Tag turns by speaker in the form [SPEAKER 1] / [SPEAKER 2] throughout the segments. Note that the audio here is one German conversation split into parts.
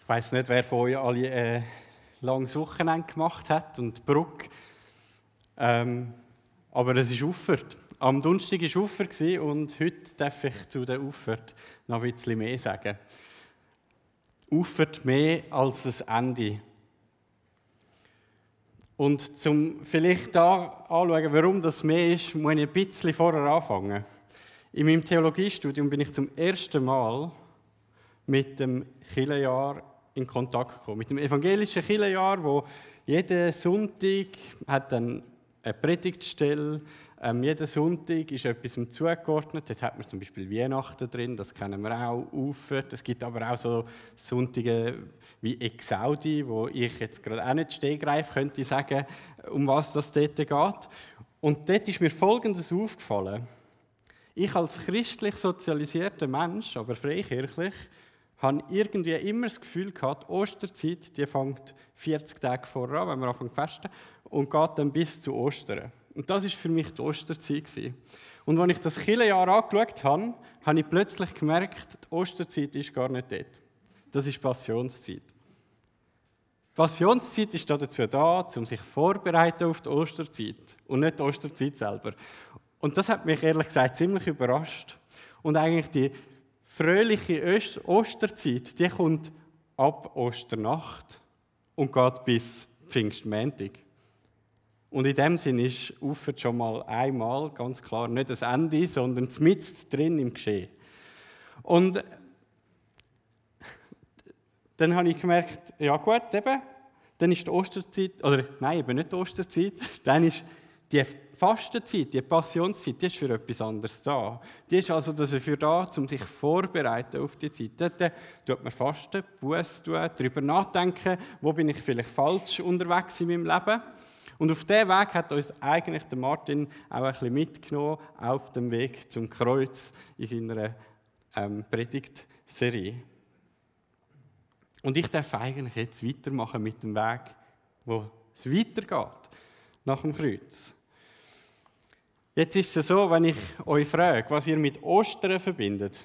[SPEAKER 1] Ich weiss nicht, wer von euch alle ein langes Wochenende gemacht hat und Bruck. Aber es ist Auffahrt. Am Donnerstag war Auffahrt und heute darf ich zu der Auffahrt noch ein bisschen mehr sagen. Auffahrt mehr als ein Ende. Und zum vielleicht da anschauen, warum das mehr ist, muss ich ein bisschen vorher anfangen. In meinem Theologiestudium bin ich zum ersten Mal mit dem Kirchenjahr in Kontakt gekommen. Mit dem evangelischen Kirchenjahr, wo jeden Sonntag hat dann eine Predigtstelle. Jeden Sonntag ist etwas zugeordnet. Dort hat man zum Beispiel Weihnachten drin, das kennen wir auch, Auffahrt. Es gibt aber auch so Sonntage wie Exaudi, wo ich jetzt gerade auch nicht stegreif könnte sagen, um was das dort geht. Und dort ist mir Folgendes aufgefallen. Ich als christlich sozialisierter Mensch, aber freikirchlich, habe irgendwie immer das Gefühl gehabt, die Osterzeit, die fängt 40 Tage vorher an, wenn wir anfangen zu fasten, und geht dann bis zu Ostern. Und das war für mich die Osterzeit. Und als ich das Kirchenjahr angeschaut habe, habe ich plötzlich gemerkt, die Osterzeit ist gar nicht dort. Das ist Passionszeit. Passionszeit ist dazu da, um sich vorzubereiten auf die Osterzeit und nicht die Osterzeit selber. Und das hat mich ehrlich gesagt ziemlich überrascht. Und eigentlich die fröhliche Osterzeit, die kommt ab Osternacht und geht bis Pfingstmontag. Und in dem Sinne ist Auffahrt schon mal einmal, ganz klar, nicht das Ende, sondern mitten drin im Geschehen. Und dann habe ich gemerkt, ja gut, eben, dann ist die Osterzeit, oder nein, eben nicht die Osterzeit, dann ist die Fastenzeit, die Passionszeit, die ist für etwas anderes da. Die ist also dafür da, um sich vorzubereiten auf die Zeit. Dort tut man fasten, Buße tun, darüber nachdenken, wo bin ich vielleicht falsch unterwegs in meinem Leben. Und auf diesem Weg hat uns eigentlich der Martin auch ein bisschen mitgenommen, auf dem Weg zum Kreuz in seiner Predigtserie. Und ich darf eigentlich jetzt weitermachen mit dem Weg, wo es weitergeht, nach dem Kreuz. Jetzt ist es so, wenn ich euch frage, was ihr mit Ostern verbindet,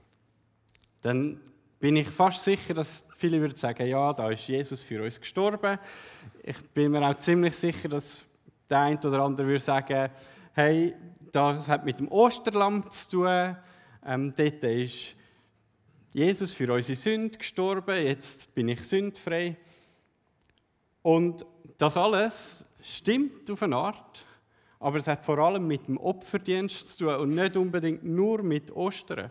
[SPEAKER 1] dann bin ich fast sicher, dass viele würden sagen, ja, da ist Jesus für uns gestorben. Ich bin mir auch ziemlich sicher, dass der eine oder andere würde sagen, hey, das hat mit dem Osterlamm zu tun. Dort ist Jesus für unsere Sünde gestorben, jetzt bin ich sündfrei. Und das alles stimmt auf eine Art. Aber es hat vor allem mit dem Opferdienst zu tun und nicht unbedingt nur mit Ostern.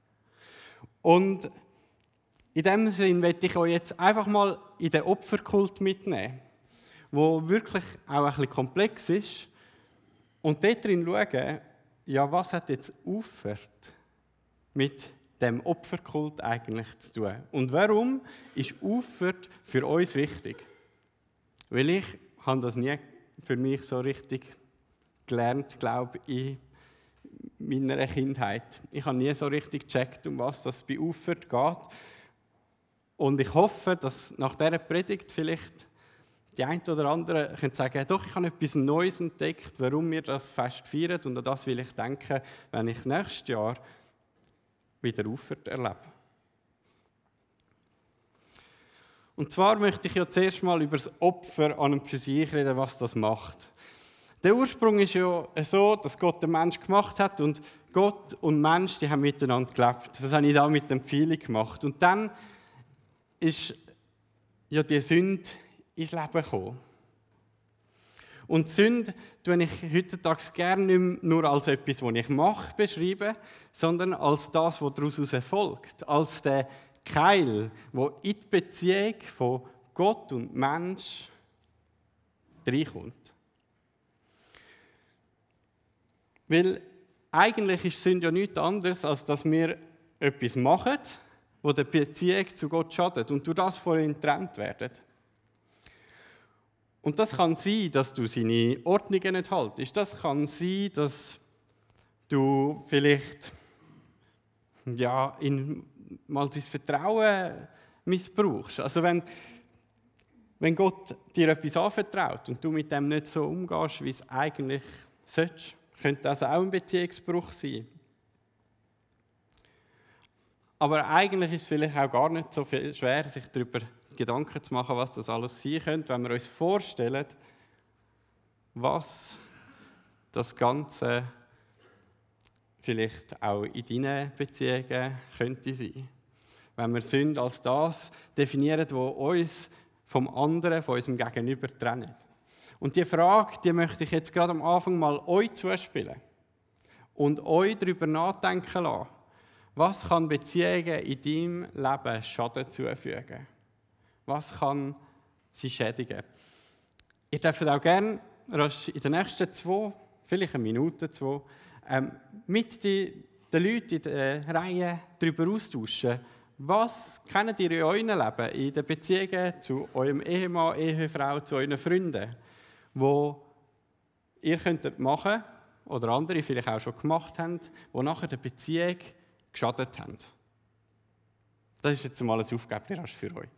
[SPEAKER 1] Und in dem Sinne möchte ich euch jetzt einfach mal in den Opferkult mitnehmen, der wirklich auch ein bisschen komplex ist. Und dort drin schauen, ja, was hat jetzt Auffahrt mit dem Opferkult eigentlich zu tun? Und warum ist Auffahrt für uns wichtig? Weil ich habe das nie für mich so richtig gelernt, glaube ich, in meiner Kindheit. Ich habe nie so richtig gecheckt, um was das bei Auffahrt geht. Und ich hoffe, dass nach dieser Predigt vielleicht die einen oder anderen können sagen, doch, ich habe etwas Neues entdeckt, warum wir das Fest feiern. Und an das will ich denken, wenn ich nächstes Jahr wieder Auffahrt erlebe. Und zwar möchte ich ja zuerst mal über das Opfer an und für sich reden, was das macht. Der Ursprung ist ja so, dass Gott den Mensch gemacht hat und Gott und Mensch, die haben miteinander gelebt. Das habe ich da mit der Empfehlung gemacht. Und dann ist ja die Sünde ins Leben gekommen. Und Sünde tue ich heutzutage gerne nicht mehr nur als etwas, was ich mache, beschreiben, sondern als das, was daraus erfolgt. Als der Keil, der in die Beziehung von Gott und Mensch reinkommt. Weil eigentlich ist Sünde ja nichts anderes, als dass wir etwas machen, das der Beziehung zu Gott schadet und durch das von ihm getrennt werden. Und das kann sein, dass du seine Ordnungen nicht haltest. Das kann sein, dass du vielleicht ja, mal sein Vertrauen missbrauchst. Also wenn Gott dir etwas anvertraut und du mit dem nicht so umgehst, wie es eigentlich solltest, könnte das auch ein Beziehungsbruch sein. Aber eigentlich ist es vielleicht auch gar nicht so viel schwer, sich darüber Gedanken zu machen, was das alles sein könnte, wenn wir uns vorstellen, was das Ganze vielleicht auch in deinen Beziehungen könnte sein. Wenn wir Sünde als das definieren, was uns vom anderen, von unserem Gegenüber trennt. Und die Frage, die möchte ich jetzt gerade am Anfang mal euch zuspielen und euch darüber nachdenken lassen. Was kann Beziehungen in deinem Leben Schaden zufügen? Was kann sie schädigen? Ihr dürft auch gerne in den nächsten 2, vielleicht eine Minute, 2, mit den Leuten in der Reihe darüber austauschen. Was kennt ihr in eurem Leben, in den Beziehungen zu eurem Ehemann, Ehefrau, zu euren Freunden, wo ihr könntet machen oder andere vielleicht auch schon gemacht haben, die nachher der Beziehung geschadet haben? Das ist jetzt mal ein Aufgabe für euch.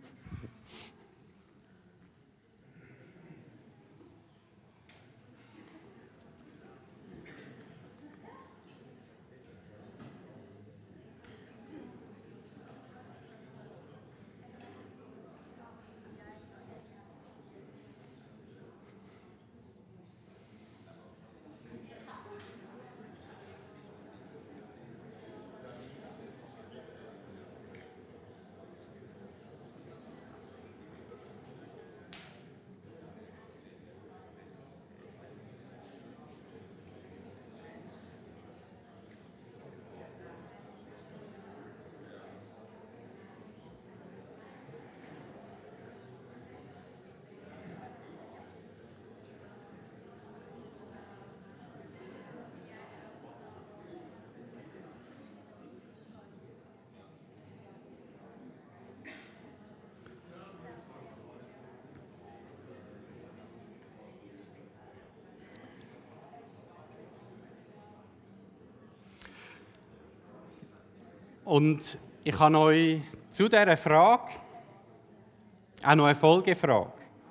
[SPEAKER 1] Und ich habe euch zu dieser Frage auch noch eine Folgefrage.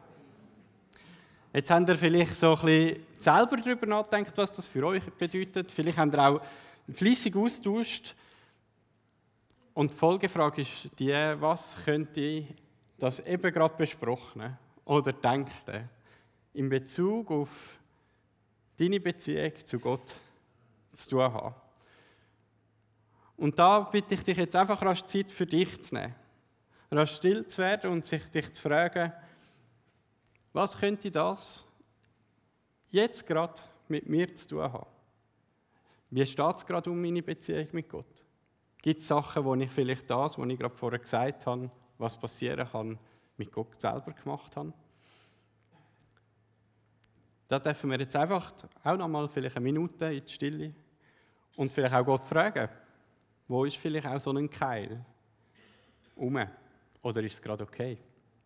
[SPEAKER 1] Jetzt habt ihr vielleicht so ein bisschen selber darüber nachgedacht, was das für euch bedeutet. Vielleicht habt ihr auch fleissig austauscht. Und die Folgefrage ist die, was könnte das eben gerade Besprochene oder Denkte in Bezug auf deine Beziehung zu Gott zu tun haben? Und da bitte ich dich jetzt einfach rasch Zeit für dich zu nehmen. Rasch still zu werden und dich zu fragen, was könnte das jetzt gerade mit mir zu tun haben? Wie steht es gerade um meine Beziehung mit Gott? Gibt es Sachen, wo ich vielleicht das, was ich gerade vorher gesagt habe, was passieren kann, mit Gott selber gemacht habe? Da dürfen wir jetzt einfach auch noch mal vielleicht eine Minute in die Stille und vielleicht auch Gott fragen, wo ist vielleicht auch so ein Keil rum? Oder ist es gerade okay?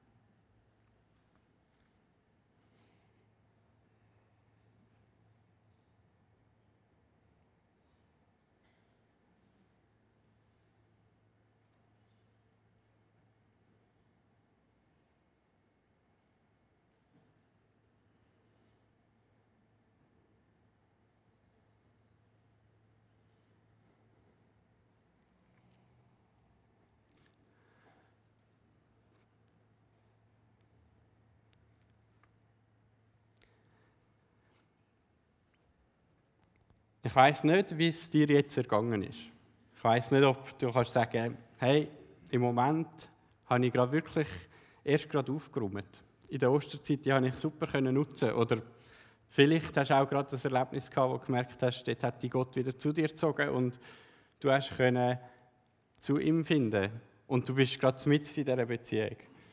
[SPEAKER 1] Ich weiss nicht, wie es dir jetzt ergangen ist. Ich weiss nicht, ob du kannst sagen, hey, im Moment habe ich gerade wirklich erst gerade aufgeräumt. In der Osterzeit die habe ich super nutzen. Oder vielleicht hast du auch gerade das Erlebnis gehabt, wo du gemerkt hast, dort hat dich Gott wieder zu dir gezogen und du hast können zu ihm finden. Und du bist gerade mitten in dieser Beziehung.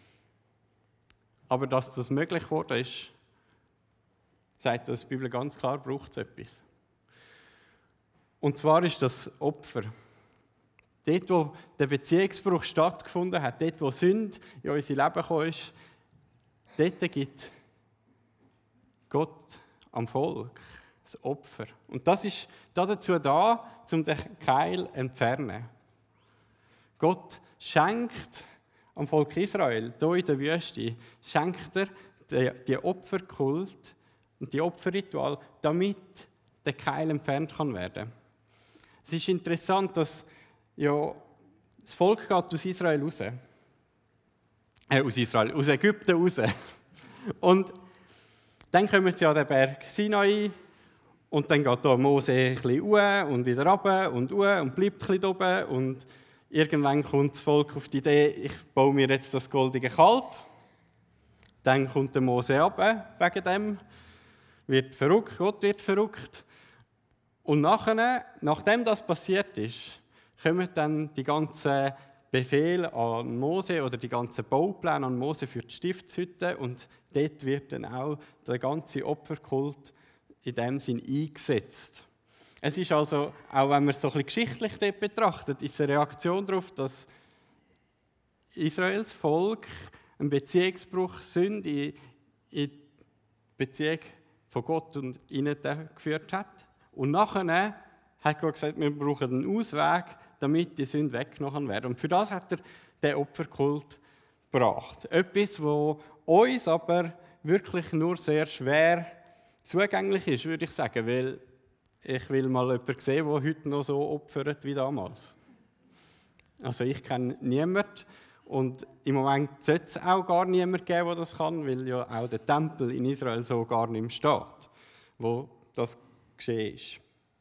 [SPEAKER 1] Aber dass das möglich geworden ist, sagt uns die Bibel ganz klar, braucht es etwas. Und zwar ist das Opfer. Dort, wo der Beziehungsbruch stattgefunden hat, dort, wo Sünde in unser Leben gekommen ist, dort gibt Gott am Volk das Opfer. Und das ist dazu da, um den Keil zu entfernen. Gott schenkt am Volk Israel, hier in der Wüste, schenkt er die Opferkult und die Opferritual, damit der Keil entfernt kann werden. Es ist interessant, dass ja das Volk geht aus Israel raus. Aus Ägypten raus. Und dann kommen sie an den Berg Sinai und dann geht da Mose ein bisschen hoch und wieder runter und hoch und bleibt ein bisschen oben. Und irgendwann kommt das Volk auf die Idee, ich baue mir jetzt das goldige Kalb. Dann kommt der Mose runter wegen dem, wird verrückt, Gott wird verrückt. Und nachdem das passiert ist, kommen dann die ganzen Befehle an Mose oder die ganzen Baupläne an Mose für die Stiftshütte und dort wird dann auch der ganze Opferkult in dem Sinn eingesetzt. Es ist also, auch wenn man es so ein bisschen geschichtlich dort betrachtet, ist eine Reaktion darauf, dass Israels Volk einen Beziehungsbruch, Sünde in die Beziehung von Gott und ihnen geführt hat. Und nachher hat Gott gesagt, wir brauchen einen Ausweg, damit die Sünde weggenommen werden. Und für das hat er den Opferkult gebracht. Etwas, das uns aber wirklich nur sehr schwer zugänglich ist, würde ich sagen, weil ich will mal jemanden sehen, der heute noch so opfert wie damals. Also ich kenne niemanden und im Moment sollte es auch gar niemanden geben, der das kann, weil ja auch der Tempel in Israel so gar nicht mehr steht, wo das geschehen ist.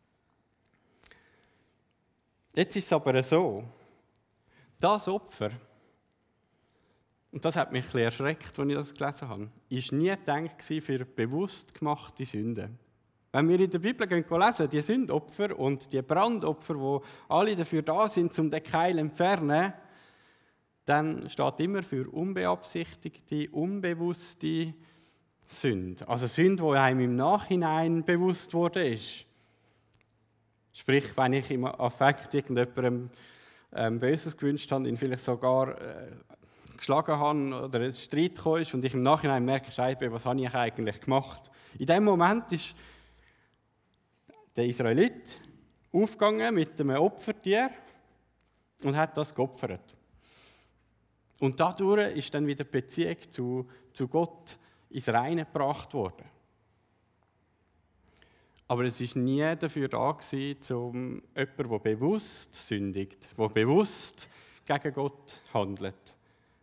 [SPEAKER 1] Jetzt ist es aber so, das Opfer, und das hat mich ein bisschen erschreckt, als ich das gelesen habe, war nie gedacht für bewusst gemachte Sünden. Wenn wir in der Bibel lesen, die Sündopfer und die Brandopfer, wo alle dafür da sind, um den Keil zu entfernen, dann steht immer für unbeabsichtigte, unbewusste Sünde. Also Sünde, die einem im Nachhinein bewusst wurde ist. Sprich, wenn ich im Affekt irgendjemandem Böses gewünscht habe, ihn vielleicht sogar geschlagen habe oder ein Streit gekommen ist und ich im Nachhinein merke, Scheibe, was habe ich eigentlich gemacht? In dem Moment ist der Israelit aufgegangen mit einem Opfertier und hat das geopfert. Und dadurch ist dann wieder die Beziehung zu Gott ins Reine gebracht worden. Aber es war nie dafür da, um jemanden, der bewusst sündigt, der bewusst gegen Gott handelt,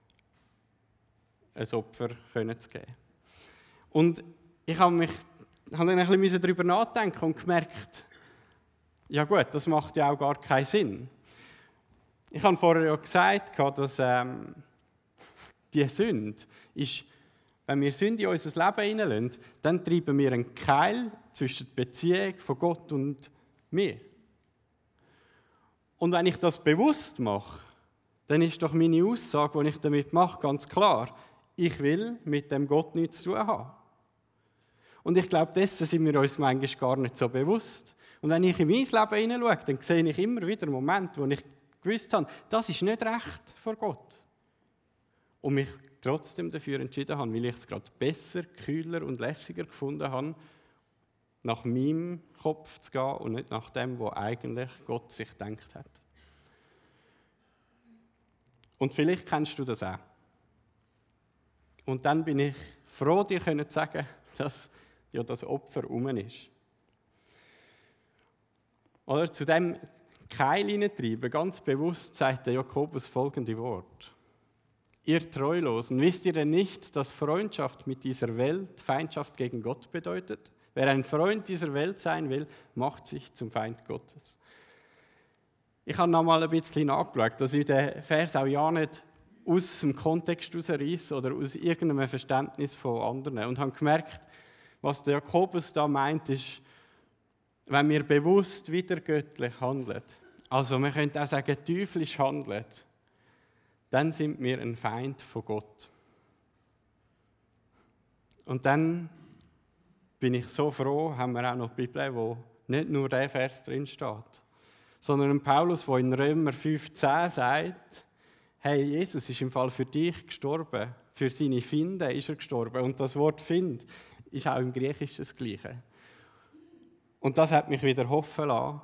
[SPEAKER 1] ein Opfer zu geben. Und ich habe dann ein bisschen darüber nachdenken und gemerkt, ja gut, das macht ja auch gar keinen Sinn. Ich habe vorher ja gesagt, dass die Sünde ist, wenn wir Sünde in unser Leben hineinlassen, dann treiben wir einen Keil zwischen der Beziehung von Gott und mir. Und wenn ich das bewusst mache, dann ist doch meine Aussage, die ich damit mache, ganz klar. Ich will mit dem Gott nichts zu tun haben. Und ich glaube, dessen sind wir uns manchmal gar nicht so bewusst. Und wenn ich in mein Leben hineinschaue, dann sehe ich immer wieder Momente, wo ich gewusst habe, das ist nicht recht vor Gott. Und mich trotzdem dafür entschieden habe, weil ich es gerade besser, kühler und lässiger gefunden habe, nach meinem Kopf zu gehen und nicht nach dem, was eigentlich Gott sich gedacht hat. Und vielleicht kennst du das auch. Und dann bin ich froh, dir zu sagen, dass ja das Opfer rum ist. Oder zu dem Keil hineintreiben, ganz bewusst sagt der Jakobus folgende Wort. Ihr Treulosen, wisst ihr denn nicht, dass Freundschaft mit dieser Welt Feindschaft gegen Gott bedeutet? Wer ein Freund dieser Welt sein will, macht sich zum Feind Gottes. Ich habe noch mal ein bisschen nachgeschaut, dass ich den Vers auch ja nicht aus dem Kontext herausreiße oder aus irgendeinem Verständnis von anderen. Und habe gemerkt, was der Jakobus da meint, ist, wenn wir bewusst wieder göttlich handeln, also man könnte auch sagen, teuflisch handeln, dann sind wir ein Feind von Gott. Und dann bin ich so froh, haben wir auch noch die Bibel, wo nicht nur der Vers drin steht, sondern ein Paulus, der in Römer 5,10 sagt, hey, Jesus ist im Fall für dich gestorben, für seine Finde ist er gestorben. Und das Wort Find ist auch im Griechischen das Gleiche. Und das hat mich wieder hoffen lassen,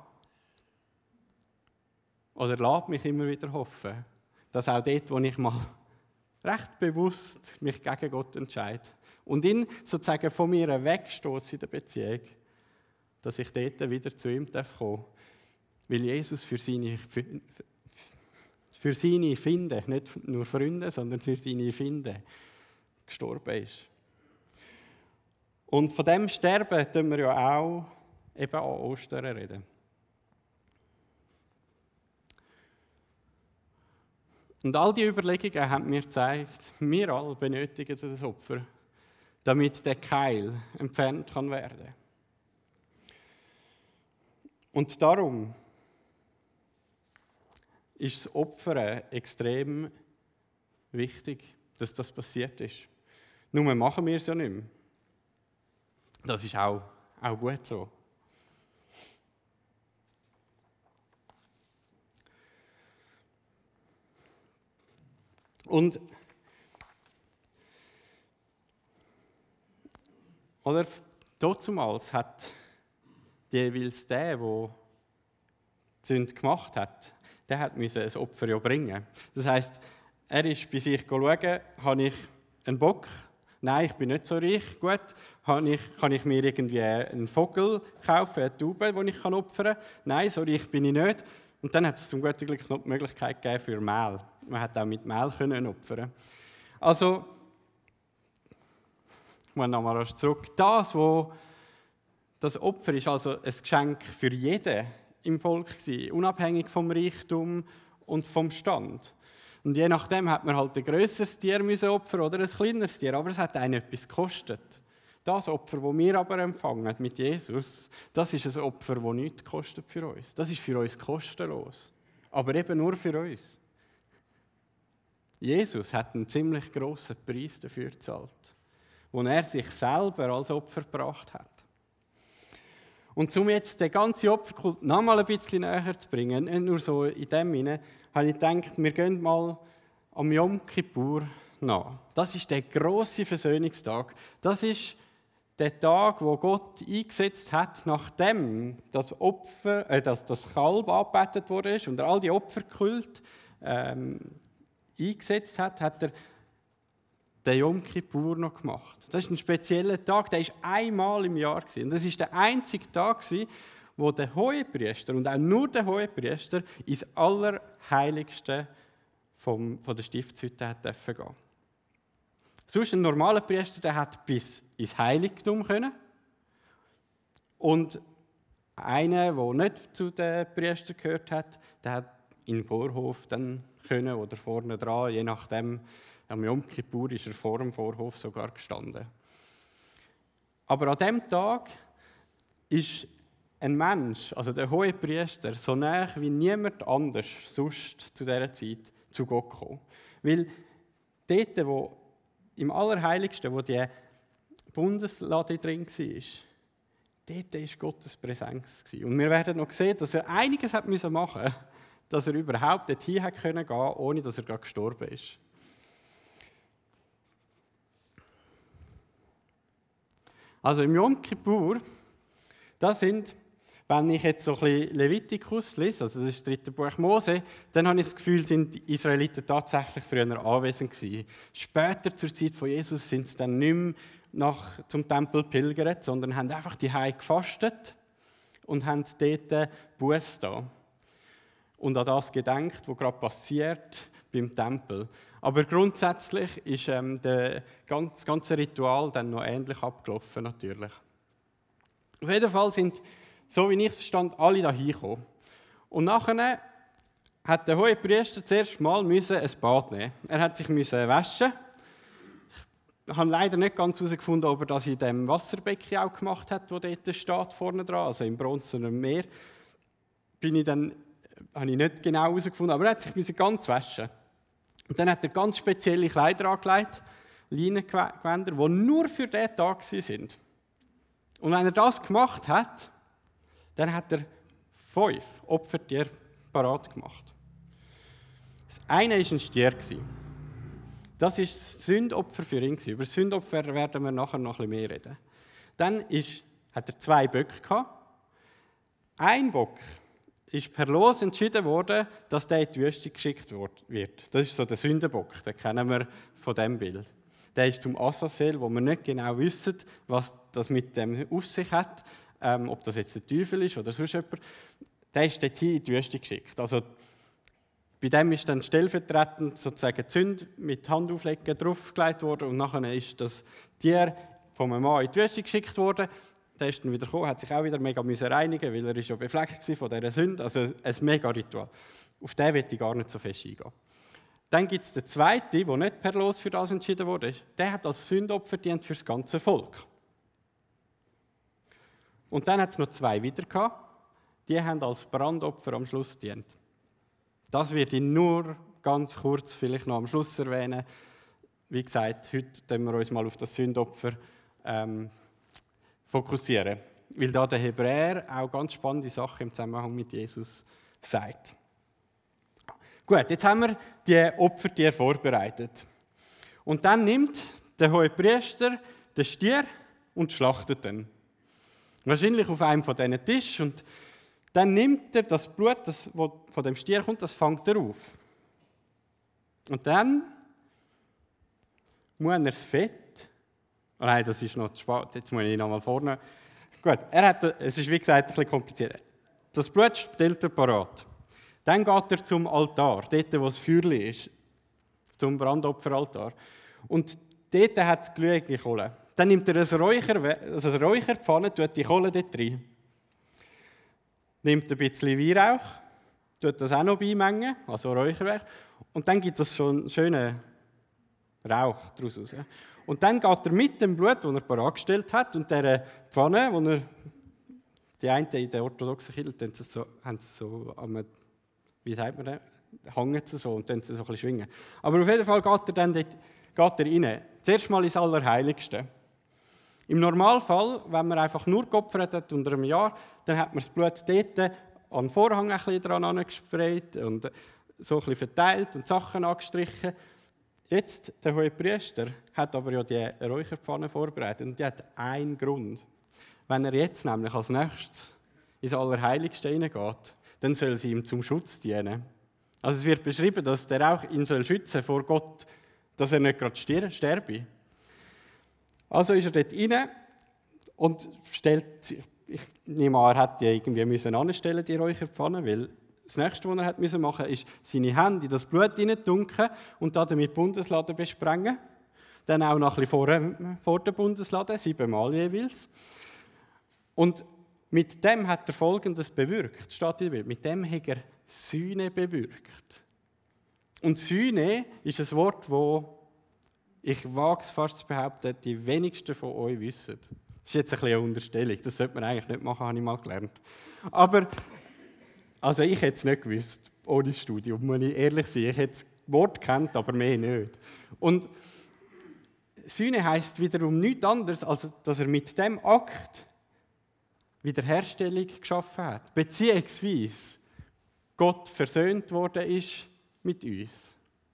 [SPEAKER 1] oder lässt mich immer wieder hoffen, dass auch dort, wo ich mal recht bewusst mich gegen Gott entscheide und ihn sozusagen von mir wegstoße in der Beziehung, dass ich dort wieder zu ihm kommen darf, weil Jesus für seine für seine Finde, nicht nur Freunde, sondern für seine Finde gestorben ist. Und von dem Sterben tun wir ja auch eben an Ostern reden. Und all die Überlegungen haben mir gezeigt, wir alle benötigen das Opfer, damit der Keil entfernt kann werden. Und darum ist das Opfern extrem wichtig, dass das passiert ist. Nur machen wir es ja nicht mehr. Das ist auch gut so. Und oder dazumals hat jeweils der die Sünde gemacht hat, der musste ein Opfer ja bringen. Das heisst, er ist bei sich schauen, habe ich einen Bock? Nein, ich bin nicht so reich. Gut, kann ich mir irgendwie einen Vogel kaufen, eine Taube, die ich opfern kann? Nein, so reich bin ich nicht. Und dann hat es zum guten Glück noch die Möglichkeit gegeben für Mehl. Man hat auch mit Mehl opfern. Also, ich muss nochmal rasch zurück. Das Opfer ist also ein Geschenk für jeden im Volk gewesen, unabhängig vom Reichtum und vom Stand. Und je nachdem hat man halt ein grösseres Tier opfern oder ein kleineres Tier, aber es hat einen etwas gekostet. Das Opfer, das wir aber empfangen mit Jesus, das ist ein Opfer, das nichts kostet für uns. Das ist für uns kostenlos. Aber eben nur für uns. Jesus hat einen ziemlich grossen Preis dafür gezahlt, wo er sich selber als Opfer gebracht hat. Und um jetzt den ganzen Opferkult noch mal ein bisschen näher zu bringen, nicht nur so in dem hinein, habe ich gedacht, wir gehen mal am Jom Kippur nach. Das ist der grosse Versöhnungstag. Das ist der Tag, wo Gott eingesetzt hat, nachdem das Kalb angebetet wurde und all die Opferkult eingesetzt hat, hat er den Jom Kippur noch gemacht. Das ist ein spezieller Tag, der ist einmal im Jahr gewesen. Und das ist der einzige Tag gewesen, wo der Hohepriester und auch nur der Hohepriester ins Allerheiligste von der Stiftshütte hat dürfen gehen. Sonst ein normaler Priester, der hat bis ins Heiligtum können. Und einer, der nicht zu den Priestern gehört hat, der hat in den Vorhof dann können oder vorne dran, je nachdem. Am Jom Kippur ist er vor dem Vorhof sogar gestanden. Aber an diesem Tag ist ein Mensch, also der Hohepriester, so nah wie niemand anders sonst zu dieser Zeit zu Gott gekommen. Weil dort, wo im Allerheiligsten, wo die Bundeslade drin war, dort war Gottes Präsenz. Und wir werden noch sehen, dass er einiges machen musste, dass er überhaupt dorthin gehen konnte, ohne dass er gerade gestorben ist. Also im Jom Kippur, das sind, wenn ich jetzt so ein bisschen Levitikus lese, also das ist das 3. Buch Mose, dann habe ich das Gefühl, sind die Israeliten tatsächlich früher anwesend gewesen. Später, zur Zeit von Jesus, sind sie dann nicht mehr zum Tempel pilgert, sondern haben einfach die Hause gefastet und haben dort Buße da. Und an das gedenkt, was gerade passiert beim Tempel. Aber grundsätzlich ist das ganze Ritual dann noch ähnlich abgelaufen, natürlich. Auf jeden Fall sind, so wie ich es verstand, alle da hingekommen. Und nachher hat der Hohepriester zuerst mal ein Bad nehmen. Er hat sich waschen. Ich habe leider nicht ganz herausgefunden, ob er das in dem Wasserbecken auch gemacht hat, das dort steht, vorne dran, also im Bronzenen Meer. Habe ich nicht genau herausgefunden, aber er hat sich ganz waschen. Und dann hat er ganz spezielle Kleider angelegt, Leinengewänder, die nur für diesen Tag waren. Und wenn er das gemacht hat, dann hat er 5 Opfertiere parat gemacht. Das eine war ein Stier. Das war das Sündopfer für ihn. Über das Sündopfer werden wir nachher noch ein bisschen mehr reden. Dann hat er 2 Böcke gehabt. Ein Bock ist per Los entschieden worden, dass der in die Wüste geschickt wird. Das ist so der Sündenbock, den kennen wir von diesem Bild. Der ist zum Azazel, wo wir nicht genau wissen, was das mit dem auf sich hat, ob das jetzt der Teufel ist oder sonst jemand. Der ist dorthin in die Wüste geschickt. Also Bei dem ist dann stellvertretend sozusagen die Sünde mit Handauflegen draufgelegt worden und nachher ist das Tier von einem Mann in die Wüste geschickt worden. Der ist dann wieder gekommen, hat sich auch wieder mega reinigen, weil er ist ja befleckt war von dieser Sünde. Also ein mega Ritual. Auf den will ich gar nicht so fest eingehen. Dann gibt es den zweiten, der nicht per Los für das entschieden wurde. Der hat als Sündopfer dient für das ganze Volk. Und dann hat es noch 2 wieder gehabt. Die haben als Brandopfer am Schluss gedient. Das werde ich nur ganz kurz vielleicht noch am Schluss erwähnen. Wie gesagt, heute fokussieren wir uns mal auf das Sündopfer fokussieren. Weil da der Hebräer auch ganz spannende Sachen im Zusammenhang mit Jesus sagt. Gut, jetzt haben wir die Opfertiere vorbereitet. Und dann nimmt der Hohepriester den Stier und schlachtet ihn. Wahrscheinlich auf einem von diesen Tischen. Und dann nimmt er das Blut, das von dem Stier kommt, das fängt er auf. Und dann muss er das Fett, oh nein, das ist noch zu spät, jetzt muss ich noch mal vorne. Gut, es ist wie gesagt ein bisschen kompliziert. Das Blut stellt er parat. Dann geht er zum Altar, dort wo das Feuerchen ist, zum Brandopferaltar. Und dort hat es glühende Kohle. Dann nimmt er eine Räucherpfanne, tut die Kohle dort rein. Nimmt ein bisschen Weihrauch, tut das auch noch beimengen, also Räucherwerk. Und dann gibt es schon einen schönen Rauch daraus. Ja. Und dann geht er mit dem Blut, das er bereitgestellt hat, und dieser Pfanne, wo er, die einen in der orthodoxen Kirche haben es so wie sagt man das, hängen sie so und dann so ein bisschen schwingen. Aber auf jeden Fall geht er dann dort rein. Zuerst mal ins Allerheiligste. Im Normalfall, wenn man einfach nur geopfert hat unter einem Jahr, dann hat man das Blut dort an den Vorhang ein bisschen dran angesprayt und so ein bisschen verteilt und Sachen angestrichen. Jetzt, der Hohepriester, hat aber ja die Räucherpfanne vorbereitet und die hat einen Grund. Wenn er jetzt nämlich als nächstes ins Allerheiligste hineingeht, dann soll sie ihm zum Schutz dienen. Also es wird beschrieben, dass der auch ihn schützen soll vor Gott, dass er nicht gerade sterbe. Also ist er dort rein und stellt, ich nehme an, er hätte die irgendwie anstellen, die Räucherpfanne, weil das Nächste, was er hat machen musste, ist, seine Hände in das Blut hineintunken und damit die Bundeslade besprengen. Dann auch noch ein bisschen vor der Bundeslade, 7-mal jeweils. Und mit dem hat er Folgendes bewirkt, steht in der Bibel. Mit dem hat er Sühne bewirkt. Und Sühne ist ein Wort, das, ich wage es fast zu behaupten, die wenigsten von euch wissen. Das ist jetzt ein bisschen eine Unterstellung, das sollte man eigentlich nicht machen, habe ich mal gelernt. Aber, also ich hätte es nicht gewusst, ohne Studium, muss ich ehrlich sein. Ich hätte das Wort gekannt, aber mehr nicht. Und Sühne heisst wiederum nichts anderes, als dass er mit dem Akt Wiederherstellung geschaffen hat, beziehungsweise Gott versöhnt worden ist mit uns.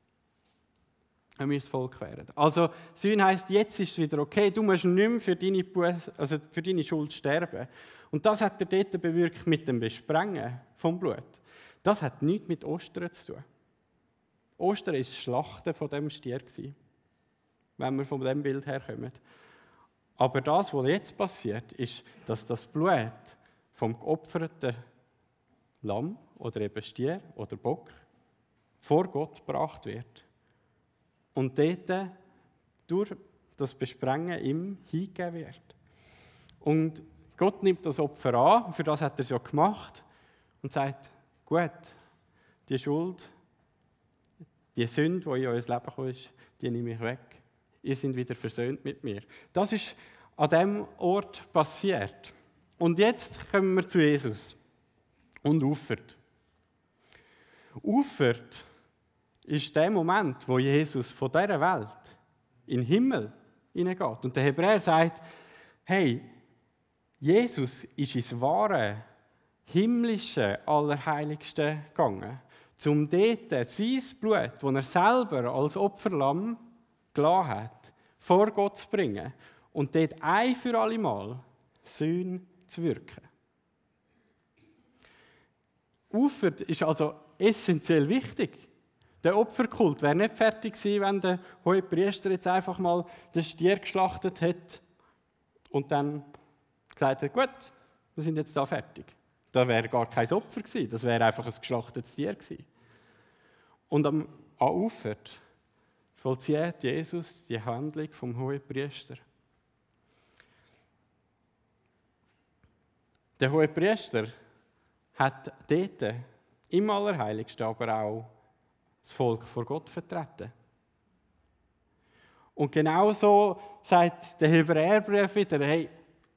[SPEAKER 1] Wenn wir das Volk wären. Also, Sühne heisst, jetzt ist es wieder okay, du musst nicht mehr für deine Schuld sterben. Und das hat er dort bewirkt mit dem Besprengen vom Blut. Das hat nichts mit Ostern zu tun. Ostern war das Schlachten von dem Stier, wenn wir von dem Bild herkommen. Aber das, was jetzt passiert, ist, dass das Blut vom geopferten Lamm oder eben Stier oder Bock vor Gott gebracht wird. Und dort durch das Besprengen ihm hingegeben wird. Und Gott nimmt das Opfer an, für das hat er es ja gemacht, und sagt, gut, die Schuld, die Sünde, die in euer Leben gekommen ist, die nehme ich weg. Ihr seid wieder versöhnt mit mir. Das ist an diesem Ort passiert. Und jetzt kommen wir zu Jesus und Auffahrt. Auffahrt ist der Moment, wo Jesus von dieser Welt in den Himmel hineingeht. Und der Hebräer sagt, hey, Jesus ist ins wahre, himmlische Allerheiligste gegangen, um dort sein Blut, das er selber als Opferlamm gelassen hat, vor Gott zu bringen und dort ein für alle Mal Sühne zu wirken. Auffahrt ist also essentiell wichtig. Der Opferkult wäre nicht fertig gewesen, wenn der Hohepriester jetzt einfach mal den Stier geschlachtet hätte und dann gesagt hat, gut, wir sind jetzt da fertig. Da wäre gar kein Opfer gewesen, das wäre einfach ein geschlachtetes Tier gewesen. Und am Ufer vollzieht Jesus die Handlung vom Hohepriester. Der Hohepriester hat dort im Allerheiligsten aber auch das Volk vor Gott vertreten. Und genauso sagt der Hebräerbrief wieder, hey,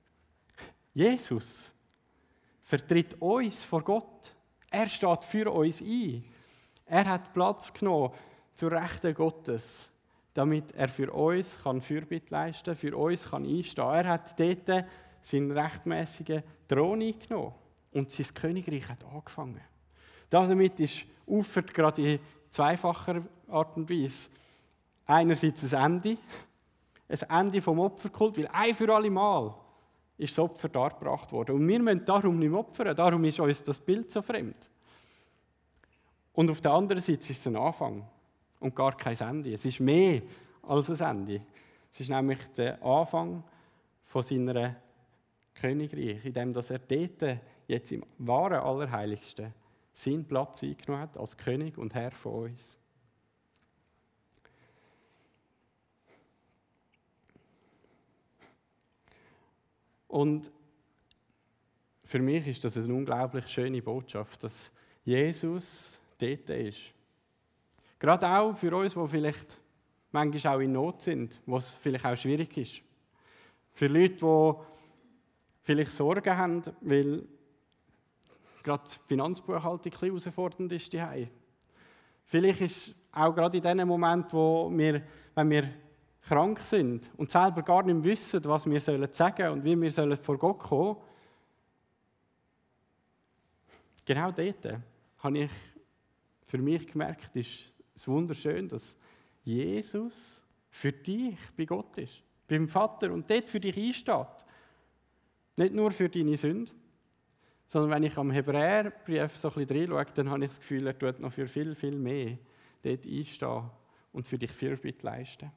[SPEAKER 1] Jesus vertritt uns vor Gott. Er steht für uns ein. Er hat Platz genommen zur Rechten Gottes, damit er für uns Fürbitte leisten kann, für uns einstehen kann. Er hat dort seinen rechtmäßigen Thron eingenommen und sein Königreich hat angefangen. Damit ist Auffahrt gerade in zweifacher Art und Weise. Einerseits ein Ende vom Opferkult, weil ein für alle Mal ist das Opfer dargebracht worden. Und wir müssen darum nicht mehr opfern, darum ist uns das Bild so fremd. Und auf der anderen Seite ist es ein Anfang und gar kein Ende. Es ist mehr als ein Ende. Es ist nämlich der Anfang von seiner Königreich, indem er dort jetzt im wahren Allerheiligsten seinen Platz eingenommen hat als König und Herr von uns. Und für mich ist das eine unglaublich schöne Botschaft, dass Jesus dort ist. Gerade auch für uns, die vielleicht manchmal auch in Not sind, wo es vielleicht auch schwierig ist. Für Leute, die vielleicht Sorgen haben, weil gerade die Finanzbuchhaltung ein bisschen herausfordernd ist daheim. Vielleicht ist auch gerade in dem Moment, wenn wir krank sind und selber gar nicht wissen, was wir sagen sollen und wie wir vor Gott kommen sollen, genau dort habe ich für mich gemerkt, ist es wunderschön, dass Jesus für dich bei Gott ist, beim Vater und dort für dich einsteht. Nicht nur für deine Sünde, sondern wenn ich am Hebräerbrief so ein bisschen reinschaue, dann habe ich das Gefühl, er tut noch für viel, viel mehr dort einstehen und für dich Fürbitte leisten.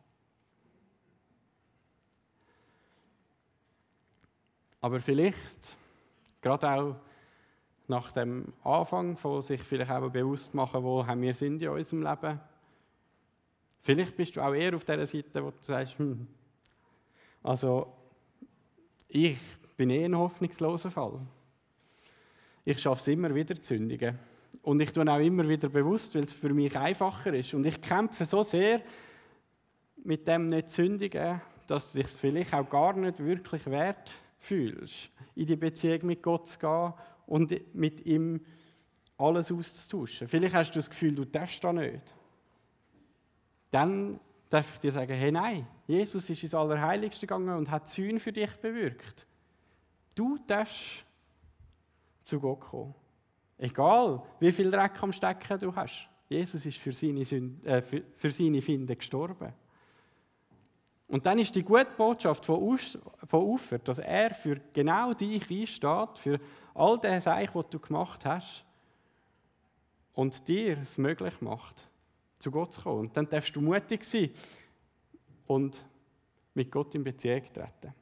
[SPEAKER 1] Aber vielleicht, gerade auch nach dem Anfang, von sich vielleicht auch bewusst machen, wo haben wir Sünde in unserem Leben. Vielleicht bist du auch eher auf dieser Seite, wo du sagst, also ich bin ein hoffnungsloser Fall. Ich schaffe es immer wieder zu sündigen. Und ich tue auch immer wieder bewusst, weil es für mich einfacher ist. Und ich kämpfe so sehr mit dem nicht zu sündigen, dass du dich vielleicht auch gar nicht wirklich wert fühlst, in die Beziehung mit Gott zu gehen und mit ihm alles auszutauschen. Vielleicht hast du das Gefühl, du darfst das nicht. Dann darf ich dir sagen, hey nein, Jesus ist ins Allerheiligste gegangen und hat Sühne für dich bewirkt. Du darfst zu Gott kommen. Egal, wie viel Dreck am Stecken du hast. Jesus ist für seine Finden gestorben. Und dann ist die gute Botschaft von Ufer, dass er für genau dich einsteht, für all das Seich, was du gemacht hast, und dir es möglich macht, zu Gott zu kommen. Und dann darfst du mutig sein und mit Gott in Beziehung treten.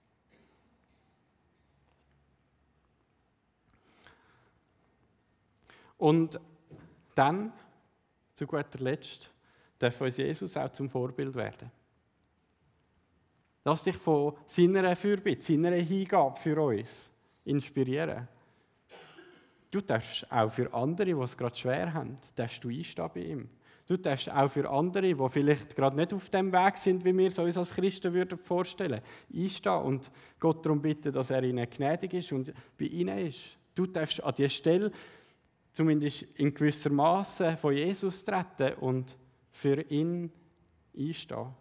[SPEAKER 1] Und dann, zu guter Letzt, darf uns Jesus auch zum Vorbild werden. Lass dich von seiner Fürbitte, seiner Hingabe für uns inspirieren. Du darfst auch für andere, die es gerade schwer haben, darfst du einstehen bei ihm. Du darfst auch für andere, die vielleicht gerade nicht auf dem Weg sind, wie wir es uns als Christen vorstellen würden, einstehen und Gott darum bitten, dass er ihnen gnädig ist und bei ihnen ist. Du darfst an die Stelle zumindest in gewisser Maße von Jesus treten und für ihn einstehen.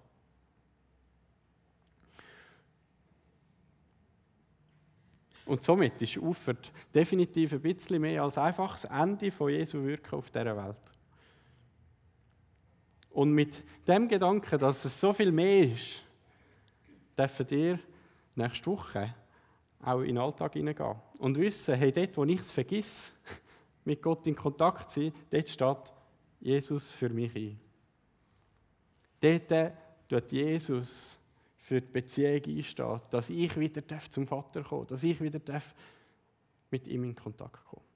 [SPEAKER 1] Und somit ist Auffahrt definitiv ein bisschen mehr als einfach das Ende von Jesu Wirken auf dieser Welt. Und mit dem Gedanken, dass es so viel mehr ist, dürfen wir nächste Woche auch in den Alltag hineingehen. Und wissen, hey, dort, wo ich es vergesse, mit Gott in Kontakt zu sein, dort steht Jesus für mich ein. Dort tut Jesus für die Beziehung einstehen, dass ich wieder zum Vater kommen darf, dass ich wieder mit ihm in Kontakt kommen darf.